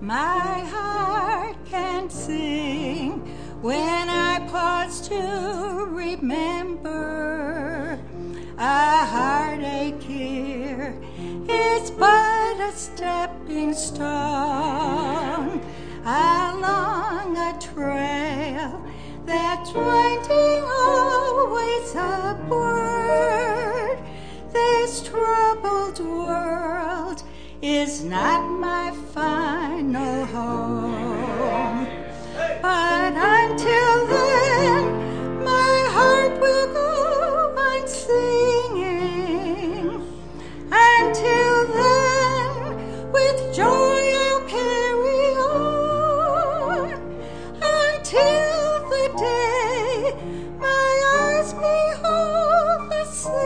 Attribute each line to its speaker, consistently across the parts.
Speaker 1: My heart can sing when I pause to remember. A heartache here is but a stepping stone along a trail that's winding always upward. This troubled world is not my final home, but until then my heart will go on singing. Until then, with joy I'll carry on, until the day my eyes behold the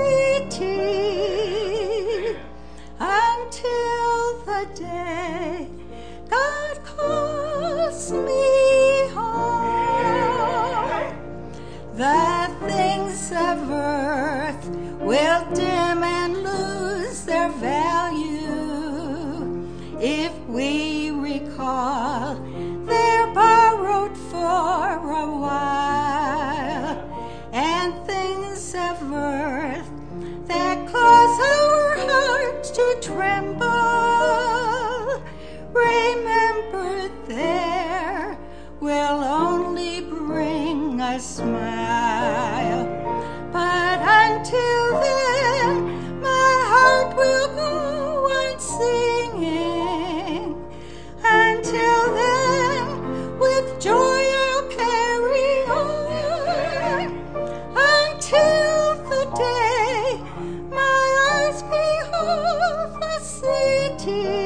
Speaker 1: city, until the day God calls me home. The things of earth will dim and lose their value if we recall they're borrowed for a while, and things of earth that cause our hearts to tremble, remember there will only bring a smile. But until then, my heart will go on singing. Until then, with joy I'll carry on, until the day my eyes behold the city.